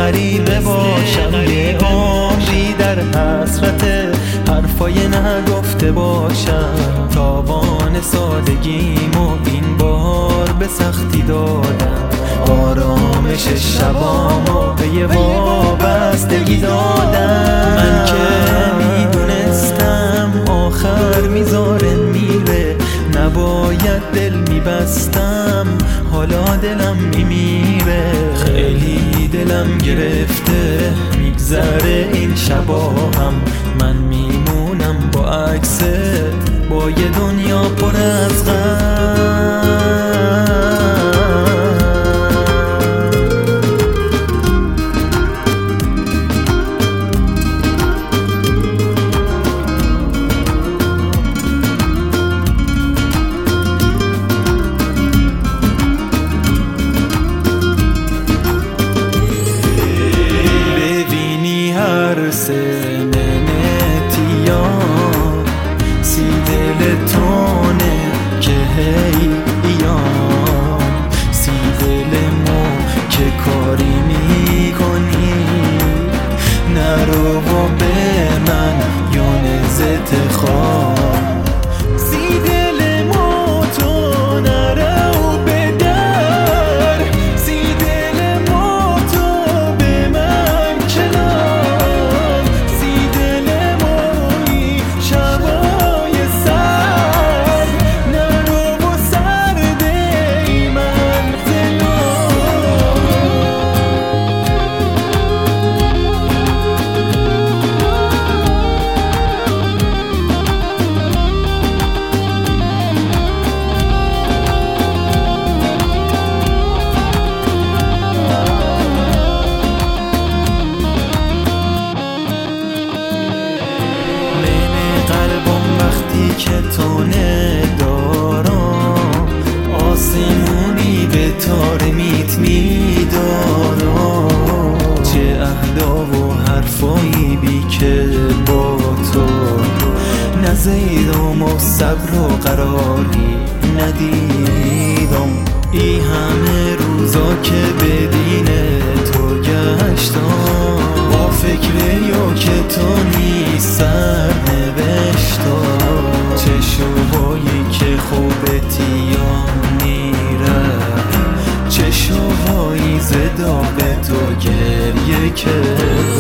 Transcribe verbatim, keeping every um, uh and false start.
غریبه باشم، یه عمری در حسرت حرفای نگفته باشم. تاوان سادگیمو این بار به سختی دادم، آرامش شبامو به یه وابستگی دادم. من که میدونستم آخر میذاره میره، نباید دل میبستم، حالا دلم میمیره. خیلی دلم گرفته میگذره این شبا هم، من میمونم با عکست، با یه دنیا پر از غم. سنتیان سی دل تونه که هی ایان، سی دل مو که کاری میکنی، نرو و به من یونزت خواه. سی دل مو تو نرو به در، سی دل مو تو به من کنار. که تو ندارم آسمونی به تار میت میدارم، چه اهدا و حرفایی بی که با تو نزیدم و صبر و قراری ندیدم. ای همه روزا که بدین تو گشتم، با فکر یا که تو نیست سر نوشتم. چشوهایی که خوبتی یا میره، چشوهایی زدا به تو گریه که